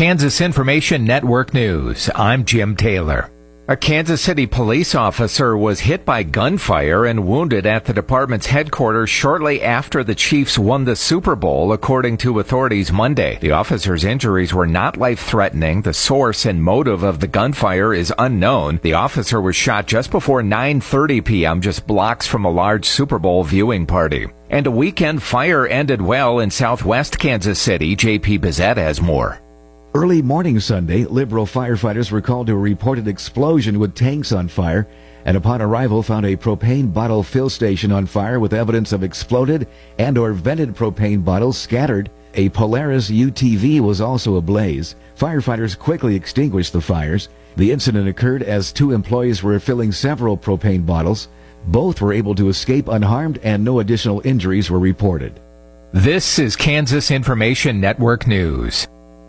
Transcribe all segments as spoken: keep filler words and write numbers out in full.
Kansas Information Network News. I'm Jim Taylor. A Kansas City police officer was hit by gunfire and wounded at the department's headquarters shortly after the Chiefs won the Super Bowl, according to authorities Monday. The officer's injuries were not life-threatening. The source and motive of the gunfire is unknown. The officer was shot just before nine thirty p.m., just blocks from a large Super Bowl viewing party. And a weekend fire ended well in southwest Kansas City. J P Bizzett has more. Early morning Sunday, Liberal firefighters were called to a reported explosion with tanks on fire, and upon arrival found a propane bottle fill station on fire with evidence of exploded and or vented propane bottles scattered. A Polaris U T V was also ablaze. Firefighters quickly extinguished the fires. The incident occurred as two employees were filling several propane bottles. Both were able to escape unharmed and no additional injuries were reported. This is Kansas Information Network News.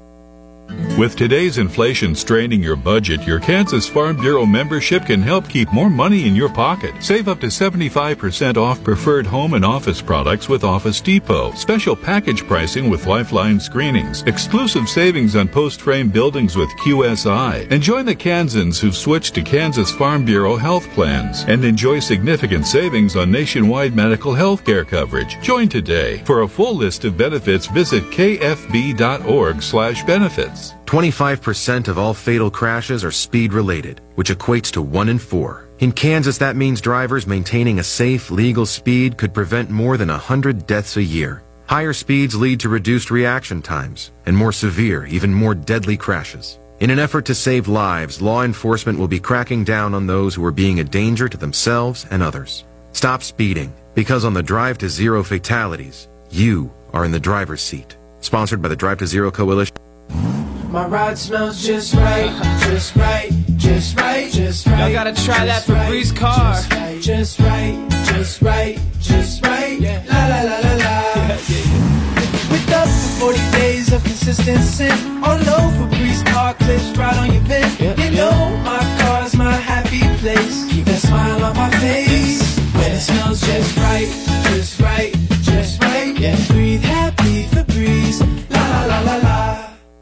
With today's inflation straining your budget, your Kansas Farm Bureau membership can help keep more money in your pocket. Save up to seventy-five percent off preferred home and office products with Office Depot. Special package pricing with Lifeline screenings. Exclusive savings on post-frame buildings with Q S I. And join the Kansans who've switched to Kansas Farm Bureau health plans. And enjoy significant savings on nationwide medical health care coverage. Join today. For a full list of benefits, visit k f b dot org slash benefits. twenty-five percent of all fatal crashes are speed-related, which equates to one in four. In Kansas, that means drivers maintaining a safe, legal speed could prevent more than one hundred deaths a year. Higher speeds lead to reduced reaction times and more severe, even more deadly crashes. In an effort to save lives, law enforcement will be cracking down on those who are being a danger to themselves and others. Stop speeding, because on the Drive to Zero fatalities, you are in the driver's seat. Sponsored by the Drive to Zero Coalition. My ride smells just right, just right, just right, just right. Y'all gotta try that Febreze car. Just right, just right, just right, just right. Yeah. La la la la la. Yeah, yeah. With up to forty days of consistent scent. All over Febreze car clips right on your vent. Yeah, you know yeah. my car's my happy place. Keep that smile on my face. When it smells just right, just right, just right. Yeah. Breathe happy Febreze. La la la la la.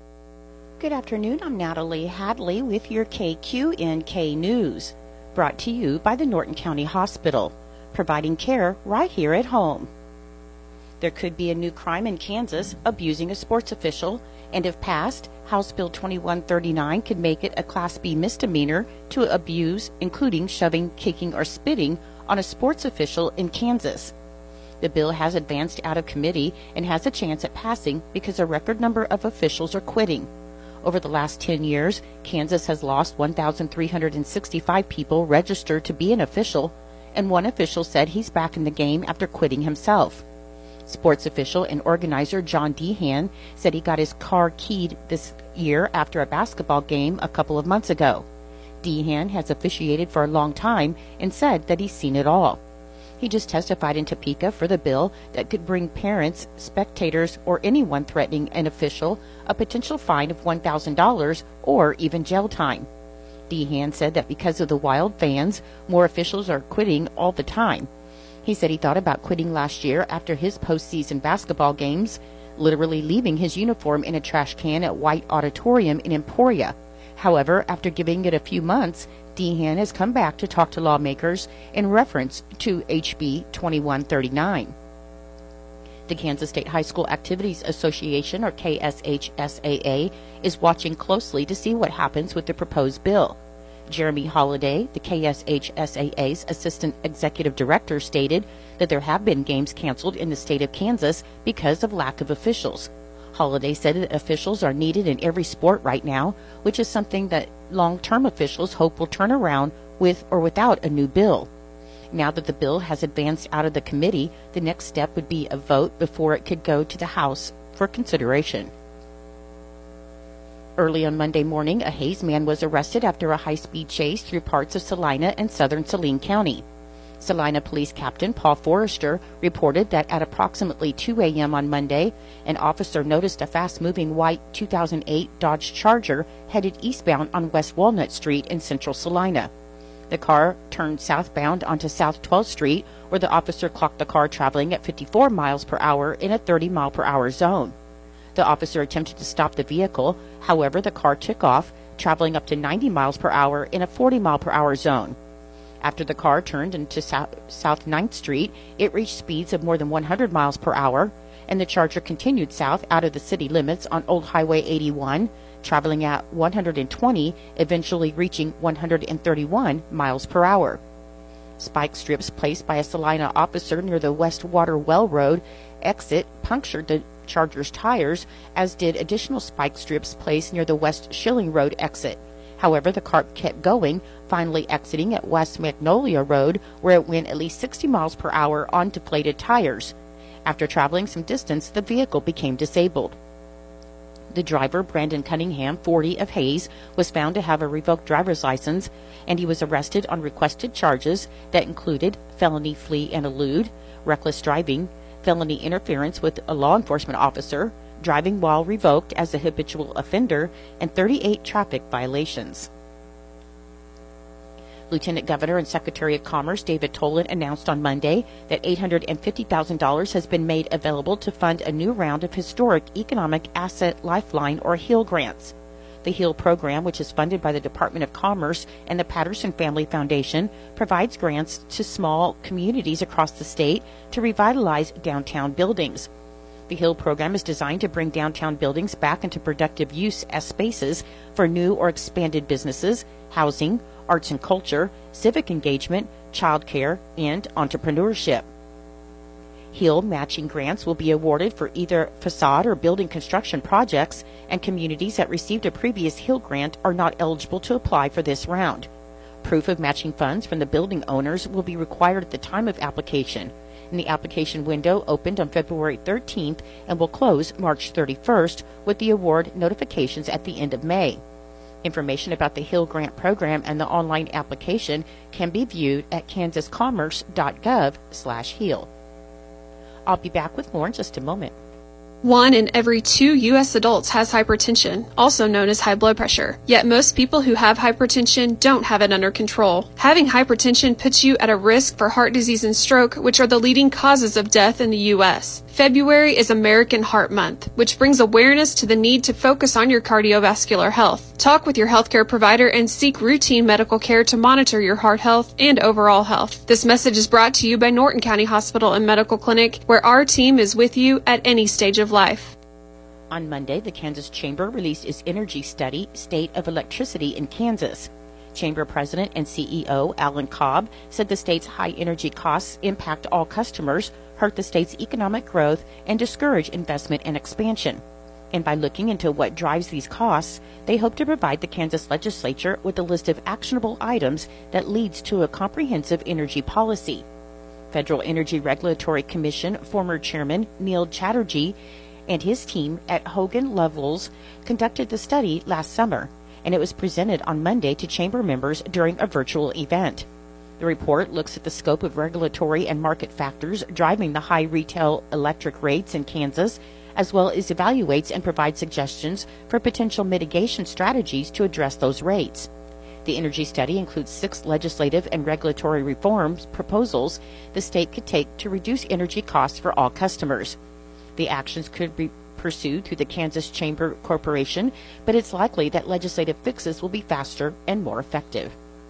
Good afternoon, I'm Natalie Hadley with your K Q N K News, brought to you by the Norton County Hospital, providing care right here at home. There could be a new crime in Kansas, abusing a sports official, and if passed, House Bill twenty-one thirty-nine could make it a Class B misdemeanor to abuse, including shoving, kicking, or spitting on a sports official in Kansas. The bill has advanced out of committee and has a chance at passing because a record number of officials are quitting. Over the last ten years, Kansas has lost one thousand three hundred sixty-five people registered to be an official, and one official said he's back in the game after quitting himself. Sports official and organizer John Dehan said he got his car keyed this year after a basketball game a couple of months ago. Dehan has officiated for a long time and said that he's seen it all. He just testified in Topeka for the bill that could bring parents, spectators, or anyone threatening an official a potential fine of one thousand dollars or even jail time. Dehan said that because of the wild fans, more officials are quitting all the time. He said he thought about quitting last year after his postseason basketball games, literally leaving his uniform in a trash can at White Auditorium in Emporia. However, after giving it a few months, Dehan has come back to talk to lawmakers in reference to H B twenty-one thirty-nine. The Kansas State High School Activities Association, or K S H S A A, is watching closely to see what happens with the proposed bill. Jeremy Holliday, the K S H S A A's Assistant Executive Director, stated that there have been games canceled in the state of Kansas because of lack of officials. Holliday said that officials are needed in every sport right now, which is something that long-term officials hope will turn around with or without a new bill. Now that the bill has advanced out of the committee, the next step would be a vote before it could go to the House for consideration. Early on Monday morning, a Hays man was arrested after a high-speed chase through parts of Salina and southern Saline County. Salina Police Captain Paul Forrester reported that at approximately two a.m. on Monday, an officer noticed a fast-moving white two thousand eight Dodge Charger headed eastbound on West Walnut Street in central Salina. The car turned southbound onto South twelfth Street, where the officer clocked the car traveling at fifty-four miles per hour in a thirty mile per hour zone. The officer attempted to stop the vehicle. However, the car took off, traveling up to ninety miles per hour in a forty mile per hour zone. After the car turned into South, South ninth Street, it reached speeds of more than one hundred miles per hour, and the Charger continued south out of the city limits on Old Highway eighty-one, traveling at one hundred twenty, eventually reaching one hundred thirty-one miles per hour. Spike strips placed by a Salina officer near the West Water Well Road exit punctured the Charger's tires, as did additional spike strips placed near the West Schilling Road exit. However, the car kept going, finally exiting at West Magnolia Road, where it went at least sixty miles per hour on deflated tires. After traveling some distance, the vehicle became disabled. The driver, Brandon Cunningham, forty, of Hayes, was found to have a revoked driver's license, and he was arrested on requested charges that included felony flee and elude, reckless driving, felony interference with a law enforcement officer, driving while revoked as a habitual offender, and thirty-eight traffic violations. Lieutenant Governor and Secretary of Commerce David Tolan announced on Monday that eight hundred fifty thousand dollars has been made available to fund a new round of historic Economic Asset Lifeline, or HEAL grants. The HEAL program, which is funded by the Department of Commerce and the Patterson Family Foundation, provides grants to small communities across the state to revitalize downtown buildings. The HEAL program is designed to bring downtown buildings back into productive use as spaces for new or expanded businesses, housing, arts and culture, civic engagement, childcare, and entrepreneurship. HEAL matching grants will be awarded for either facade or building construction projects, and communities that received a previous HEAL grant are not eligible to apply for this round. Proof of matching funds from the building owners will be required at the time of application, and the application window opened on February thirteenth and will close March thirty-first, with the award notifications at the end of May. Information about the HEAL grant program and the online application can be viewed at kansascommerce.gov slash HEAL. I'll be back with more in just a moment. One in every two U S adults has hypertension, also known as high blood pressure. Yet most people who have hypertension don't have it under control. Having hypertension puts you at a risk for heart disease and stroke, which are the leading causes of death in the U S. February is American Heart Month, which brings awareness to the need to focus on your cardiovascular health. Talk with your healthcare provider and seek routine medical care to monitor your heart health and overall health. This message is brought to you by Norton County Hospital and Medical Clinic, where our team is with you at any stage of life. On Monday, the Kansas Chamber released its energy study, State of Electricity in Kansas. Chamber President and C E O Alan Cobb said the state's high energy costs impact all customers, hurt the state's economic growth, and discourage investment and expansion. And by looking into what drives these costs, they hope to provide the Kansas legislature with a list of actionable items that leads to a comprehensive energy policy. Federal Energy Regulatory Commission former chairman Neil Chatterjee and his team at Hogan Lovells conducted the study last summer, and it was presented on Monday to chamber members during a virtual event. The report looks at the scope of regulatory and market factors driving the high retail electric rates in Kansas, as well as evaluates and provides suggestions for potential mitigation strategies to address those rates. The energy study includes six legislative and regulatory reforms proposals the state could take to reduce energy costs for all customers. The actions could be pursued through the Kansas Chamber Corporation, but it's likely that legislative fixes will be faster and more effective.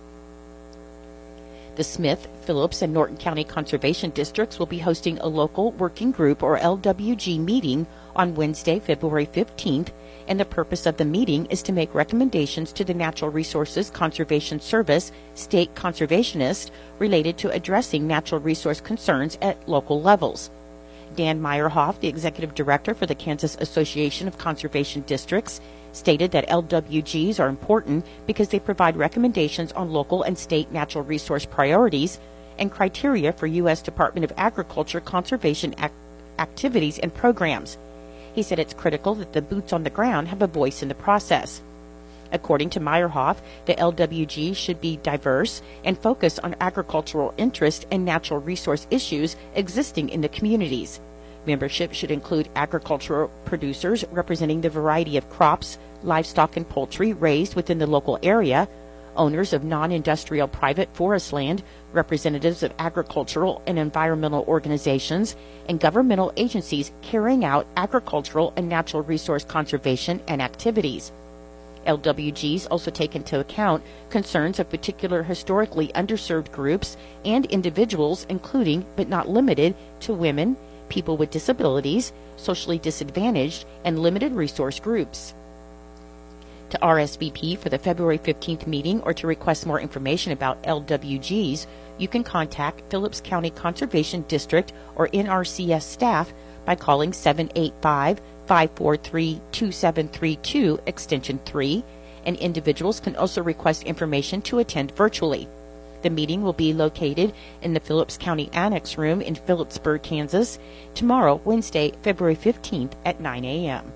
The Smith, Phillips, and Norton County Conservation Districts will be hosting a local working group, or L W G, meeting on Wednesday, February fifteenth, and the purpose of the meeting is to make recommendations to the Natural Resources Conservation Service state conservationists related to addressing natural resource concerns at local levels. Dan Meyerhoff, the executive director for the Kansas Association of Conservation Districts, stated that L W Gs are important because they provide recommendations on local and state natural resource priorities and criteria for U S Department of Agriculture conservation ac- activities and programs. He said it's critical that the boots on the ground have a voice in the process. According to Meyerhoff, the L W G should be diverse and focus on agricultural interest and natural resource issues existing in the communities. Membership should include agricultural producers representing the variety of crops, livestock, and poultry raised within the local area, owners of non-industrial private forest land, representatives of agricultural and environmental organizations, and governmental agencies carrying out agricultural and natural resource conservation and activities. L W Gs also take into account concerns of particular historically underserved groups and individuals, including but not limited to women, people with disabilities, socially disadvantaged, and limited resource groups. To R S V P for the February fifteenth meeting or to request more information about L W Gs, you can contact Phillips County Conservation District or N R C S staff by calling seven eight five, five four three, two seven three two, extension three, and individuals can also request information to attend virtually. The meeting will be located in the Phillips County Annex Room in Phillipsburg, Kansas, tomorrow, Wednesday, February fifteenth at nine a.m.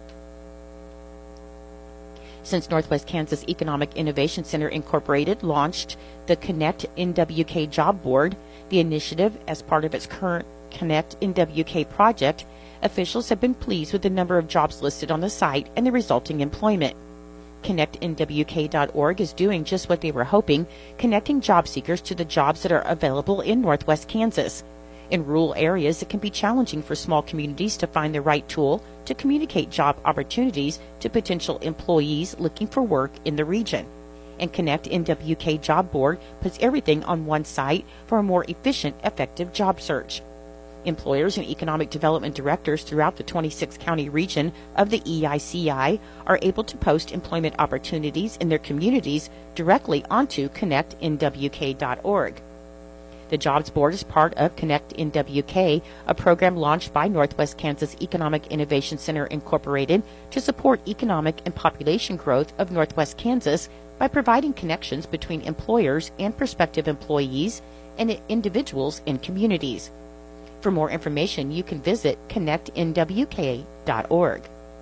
Since Northwest Kansas Economic Innovation Center Incorporated launched the Connect N W K Job Board, the initiative as part of its current Connect N W K project, officials have been pleased with the number of jobs listed on the site and the resulting employment. Connect N W K dot org is doing just what they were hoping, connecting job seekers to the jobs that are available in Northwest Kansas. In rural areas, it can be challenging for small communities to find the right tool to communicate job opportunities to potential employees looking for work in the region. And Connect N W K Job Board puts everything on one site for a more efficient, effective job search. Employers and economic development directors throughout the twenty-six county region of the E I C I are able to post employment opportunities in their communities directly onto Connect N W K dot org. The Jobs Board is part of Connect N W K, a program launched by Northwest Kansas Economic Innovation Center Incorporated to support economic and population growth of Northwest Kansas by providing connections between employers and prospective employees and individuals in communities. For more information, you can visit Connect N W K dot org.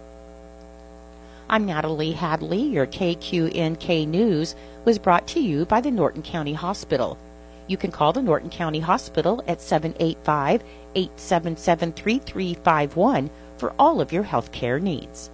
I'm Natalie Hadley. Your K Q N K News was brought to you by the Norton County Hospital. You can call the Norton County Hospital at seven eight five, eight seven seven, three three five one for all of your health care needs.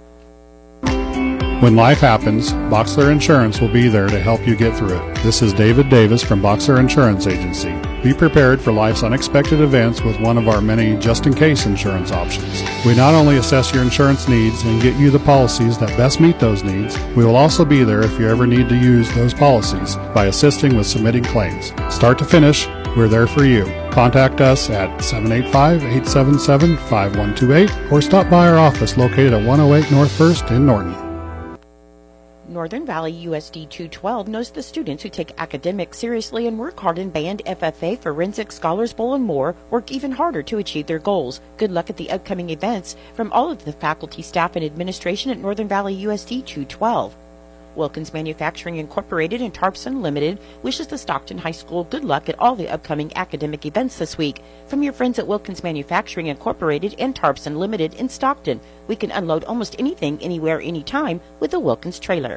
When life happens, Boxler Insurance will be there to help you get through it. This is David Davis from Boxler Insurance Agency. Be prepared for life's unexpected events with one of our many just-in-case insurance options. We not only assess your insurance needs and get you the policies that best meet those needs, we will also be there if you ever need to use those policies by assisting with submitting claims. Start to finish, we're there for you. Contact us at seven eight five, eight seven seven, five one two eight or stop by our office located at one oh eight North First in Norton. Northern Valley U S D two twelve knows the students who take academics seriously and work hard in band, F F A, forensic, Scholars Bowl, and more work even harder to achieve their goals. Good luck at the upcoming events from all of the faculty, staff, and administration at Northern Valley U S D two twelve. Wilkins Manufacturing Incorporated and Tarpson Limited wishes the Stockton High School good luck at all the upcoming academic events this week. From your friends at Wilkins Manufacturing Incorporated and Tarpson Limited in Stockton, we can unload almost anything, anywhere, anytime with a Wilkins trailer.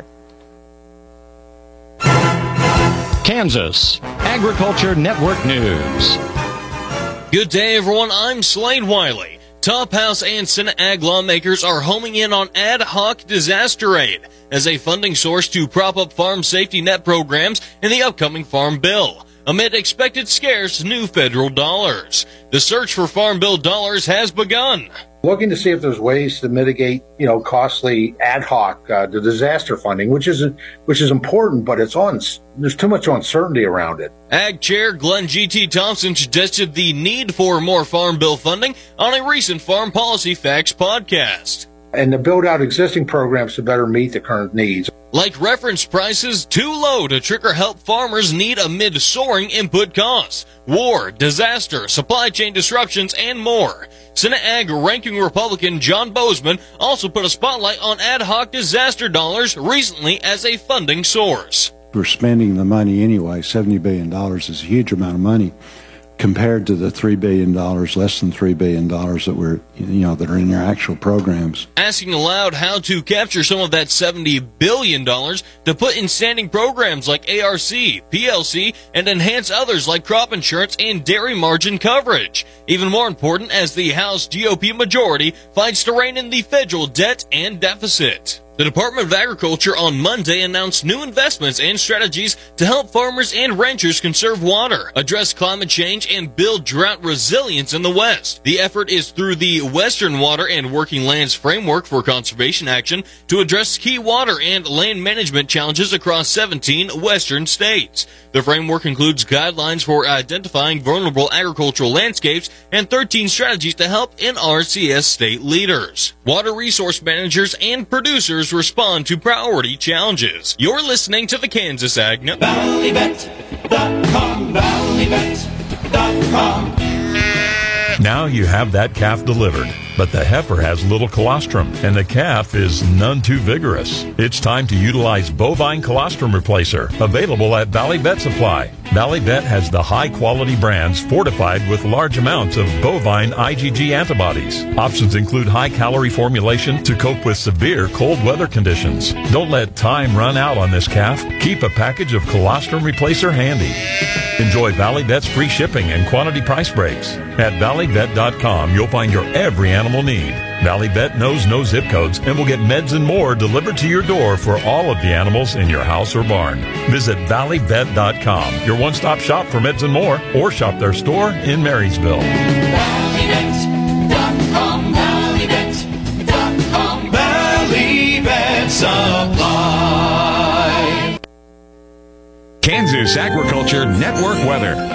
Kansas Agriculture Network News. Good day, everyone. I'm Slade Wiley. Top House and Senate ag lawmakers are homing in on ad hoc disaster aid as a funding source to prop up farm safety net programs in the upcoming Farm Bill, amid expected scarce new federal dollars. The search for Farm Bill dollars has begun. Looking to see if there's ways to mitigate, you know, costly ad hoc, uh, the disaster funding, which is which is important, but it's on. There's too much uncertainty around it. Ag Chair Glenn G T Thompson suggested the need for more Farm Bill funding on a recent Farm Policy Facts podcast. And to build out existing programs to better meet the current needs. Like reference prices too low to trigger help farmers need amid soaring input costs, war, disaster, supply chain disruptions, and more. Senate Ag Ranking Republican John Bozeman also put a spotlight on ad hoc disaster dollars recently as a funding source. We're spending the money anyway. seventy billion dollars is a huge amount of money compared to the three billion dollars, less than three billion dollars that we're, you know, that are in your actual programs. Asking aloud how to capture some of that seventy billion dollars to put in standing programs like A R C, P L C, and enhance others like crop insurance and dairy margin coverage. Even more important as the House G O P majority fights to rein in the federal debt and deficit. The Department of Agriculture on Monday announced new investments and strategies to help farmers and ranchers conserve water, address climate change, and build drought resilience in the West. The effort is through the Western Water and Working Lands Framework for Conservation Action to address key water and land management challenges across seventeen western states. The framework includes guidelines for identifying vulnerable agricultural landscapes and thirteen strategies to help N R C S state leaders. Water resource managers and producers respond to priority challenges. You're listening to the Kansas Ag Network. Valley Vet dot com, Valley Vet dot com. Now you have that calf delivered, but the heifer has little colostrum, and the calf is none too vigorous. It's time to utilize Bovine Colostrum Replacer, available at Valley Vet Supply. Valley Vet has the high-quality brands fortified with large amounts of bovine I G G antibodies. Options include high-calorie formulation to cope with severe cold weather conditions. Don't let time run out on this calf. Keep a package of Colostrum Replacer handy. Enjoy Valley Vet's free shipping and quantity price breaks. At Valley Vet dot com, you'll find your every animal need. Valley Vet knows no zip codes and will get meds and more delivered to your door for all of the animals in your house or barn. Visit Valley Vet dot com, your one-stop shop for meds and more, or shop their store in Marysville. Valley Vet dot com, Valley Vet dot com, Valley Vet Supply. Kansas Agriculture Network weather.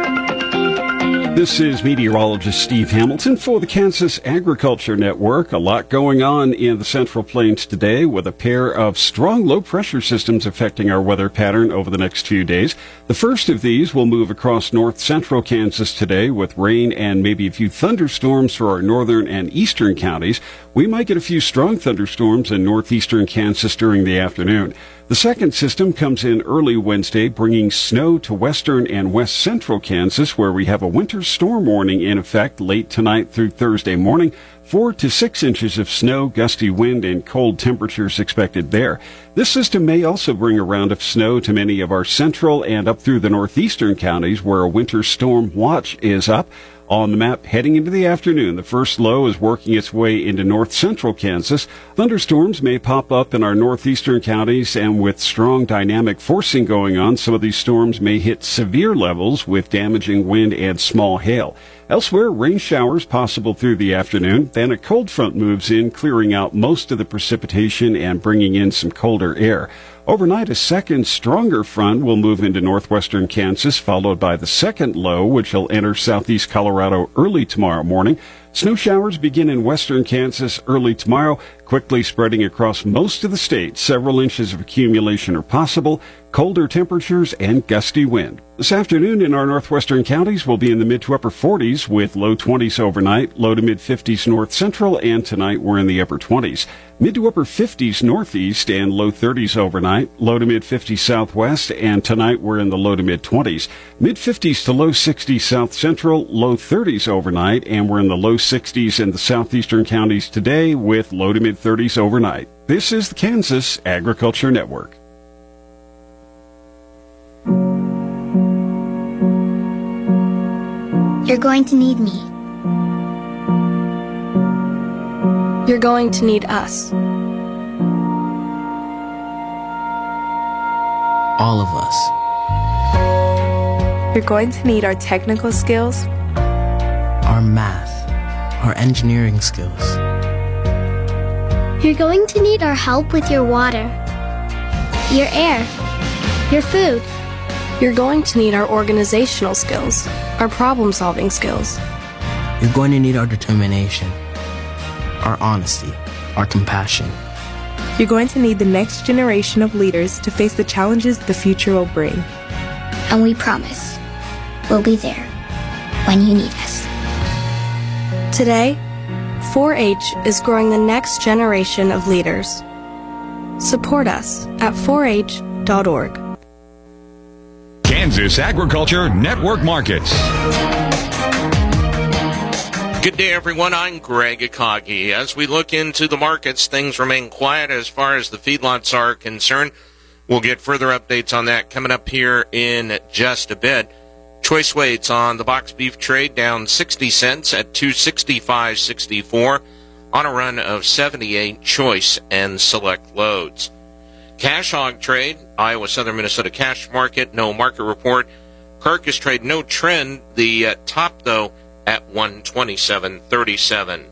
This is meteorologist Steve Hamilton for the Kansas Agriculture Network. A lot going on in the Central Plains today with a pair of strong low-pressure systems affecting our weather pattern over the next few days. The first of these will move across north-central Kansas today with rain and maybe a few thunderstorms for our northern and eastern counties. We might get a few strong thunderstorms in northeastern Kansas during the afternoon. The second system comes in early Wednesday, bringing snow to western and west central Kansas, where we have a winter storm warning in effect late tonight through Thursday morning. Four to six inches of snow, gusty wind, and cold temperatures expected there. This system may also bring a round of snow to many of our central and up through the northeastern counties, where a winter storm watch is up. On the map heading into the afternoon, the first low is working its way into north-central Kansas. Thunderstorms may pop up in our northeastern counties, and with strong dynamic forcing going on, some of these storms may hit severe levels with damaging wind and small hail. Elsewhere, rain showers possible through the afternoon. Then a cold front moves in, clearing out most of the precipitation and bringing in some colder air. Overnight, a second, stronger front will move into northwestern Kansas, followed by the second low, which will enter southeast Colorado early tomorrow morning. Snow showers begin in western Kansas early tomorrow, quickly spreading across most of the state. Several inches of accumulation are possible, colder temperatures, and gusty wind. This afternoon in our northwestern counties will be in the mid to upper forties with low twenties overnight, low to mid fifties north central, and tonight we're in the upper twenties. Mid to upper fifties northeast and low thirties overnight, low to mid fifties southwest, and tonight we're in the low to mid twenties. Mid fifties to low sixties south central, low thirties overnight, and we're in the low sixties in the southeastern counties today with low to mid thirties overnight. This is the Kansas Agriculture Network. You're going to need me. You're going to need us. All of us. You're going to need our technical skills, our math, our engineering skills. You're going to need our help with your water, your air, your food. You're going to need our organizational skills, our problem-solving skills. You're going to need our determination, our honesty, our compassion. You're going to need the next generation of leaders to face the challenges the future will bring. And we promise, we'll be there when you need us. Today, four H is growing the next generation of leaders. Support us at four H dot org. Kansas Agriculture Network Markets. Good day, everyone. I'm Greg Akagi. As we look into the markets, things remain quiet as far as the feedlots are concerned. We'll get further updates on that coming up here in just a bit. Choice weights on the box beef trade down sixty cents at two sixty-five sixty-four. on a run of seventy-eight choice and select loads. Cash hog trade, Iowa Southern Minnesota cash market, no market report. Carcass trade, no trend. The uh, top, though, at one twenty-seven thirty-seven.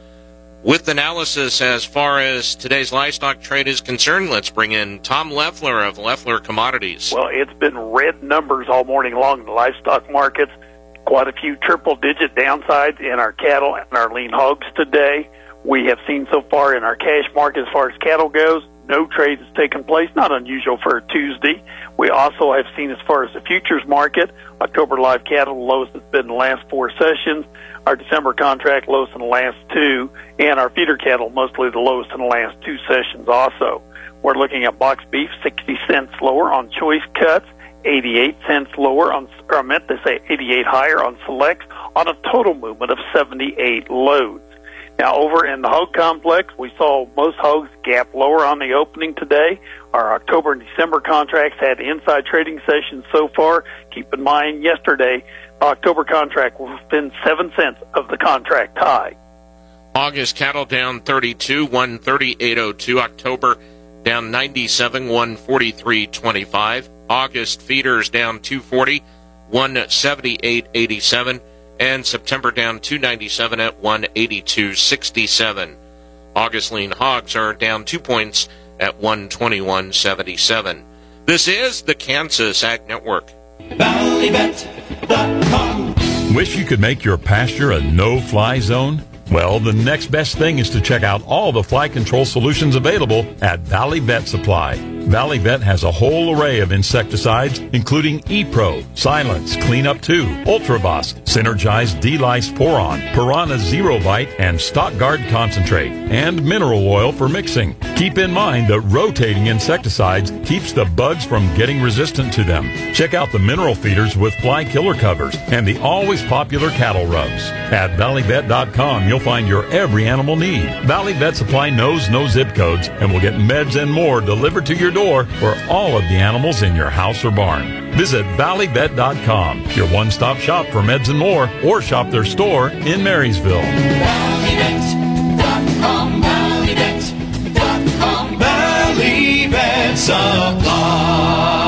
With analysis as far as today's livestock trade is concerned, let's bring in Tom Leffler of Leffler Commodities. Well, it's been red numbers all morning long in the livestock markets. Quite a few triple-digit downsides in our cattle and our lean hogs today. We have seen so far in our cash market as far as cattle goes, no trade has taken place, not unusual for a Tuesday. We also have seen as far as the futures market, October live cattle, the lowest it's been in the last four sessions. Our December contract, lowest in the last two. And our feeder cattle, mostly the lowest in the last two sessions also. We're looking at box beef, sixty cents lower on choice cuts, eighty-eight cents lower on, or I meant to say eighty-eight higher on selects, on a total movement of seventy-eight loads. Now, over in the hog complex, we saw most hogs gap lower on the opening today. Our October and December contracts had inside trading sessions so far. Keep in mind, yesterday, October contract was within seven cents of the contract high. August cattle down thirty-two, one thirty-eight oh two. October down ninety-seven, one forty-three twenty-five. August feeders down two forty, one seventy-eight eighty-seven. And September down two ninety-seven at one eighty-two sixty-seven. August lean hogs are down two points at one twenty-one seventy-seven. This is the Kansas Ag Network. Valley Bet dot com. Wish you could make your pasture a no-fly zone? Well, the next best thing is to check out all the fly control solutions available at Valley Vet Supply. Valley Vet has a whole array of insecticides, including E-Pro, Silence, Cleanup two, Ultrabos, Synergize D-Lice Poron, Piranha Zero Bite, and Stockguard Concentrate, and mineral oil for mixing. Keep in mind that rotating insecticides keeps the bugs from getting resistant to them. Check out the mineral feeders with fly killer covers and the always popular cattle rubs. At Valley Vet dot com, you'll find your every animal need. Valley Vet Supply knows no zip codes and will get meds and more delivered to your door for all of the animals in your house or barn. Visit Valley Vet dot com, your one-stop shop for meds and more, or shop their store in Marysville. Valley Vet dot com, Valley Vet dot com, Valley Vet Supply.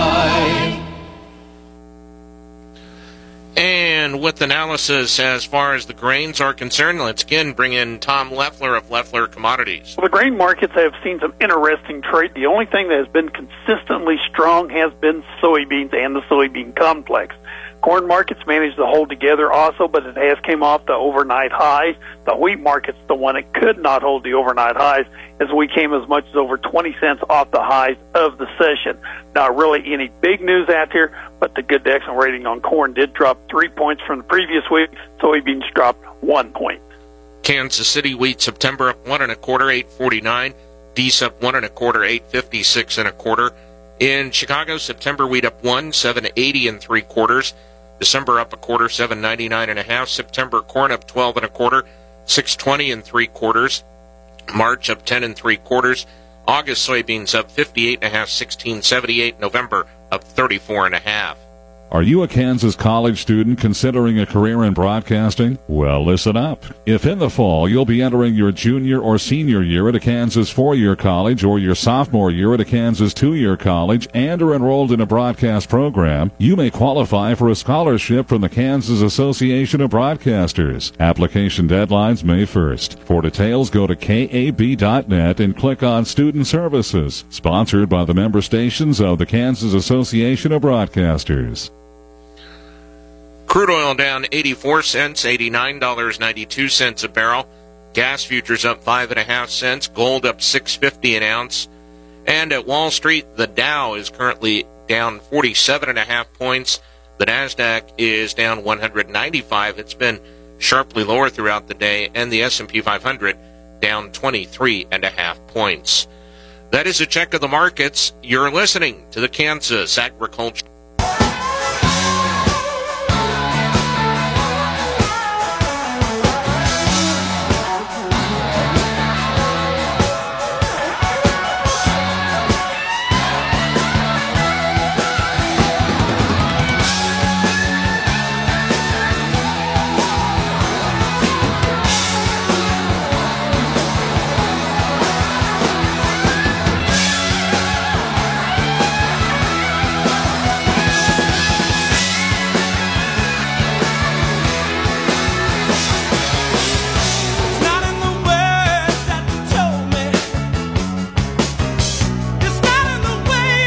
And with analysis as far as the grains are concerned, let's again bring in Tom Leffler of Leffler Commodities. Well, the grain markets have seen some interesting trade. The only thing that has been consistently strong has been soybeans and the soybean complex. Corn markets managed to hold together also, but it has came off the overnight highs. The wheat market's the one that could not hold the overnight highs, as we came as much as over twenty cents off the highs of the session. Not really any big news out here, but the good excellent rating on corn did drop three points from the previous week. Soybeans dropped one point. Kansas City wheat September up one and a quarter, eight forty-nine. Dees up one and a quarter, eight fifty-six and a quarter. In Chicago, September wheat up one, seven eighty and three quarters. December up a quarter, seven ninety-nine and a half. September corn up twelve and a quarter, six twenty and three quarters. March up ten and three quarters. August soybeans up fifty-eight and a half, sixteen seventy-eight. November up thirty-four and a half. Are you a Kansas college student considering a career in broadcasting? Well, listen up. If in the fall you'll be entering your junior or senior year at a Kansas four-year college or your sophomore year at a Kansas two-year college and are enrolled in a broadcast program, you may qualify for a scholarship from the Kansas Association of Broadcasters. Application deadlines May first. For details, go to K A B dot net and click on Student Services. Sponsored by the member stations of the Kansas Association of Broadcasters. Crude oil down eighty-four cents, eighty-nine ninety-two a barrel. Gas futures up five and a half cents. Gold up six fifty an ounce. And at Wall Street, the Dow is currently down forty-seven and a half points. The Nasdaq is down one hundred ninety-five. It's been sharply lower throughout the day, and the S and P five hundred down twenty-three and a half points. That is a check of the markets. You're listening to the Kansas Agriculture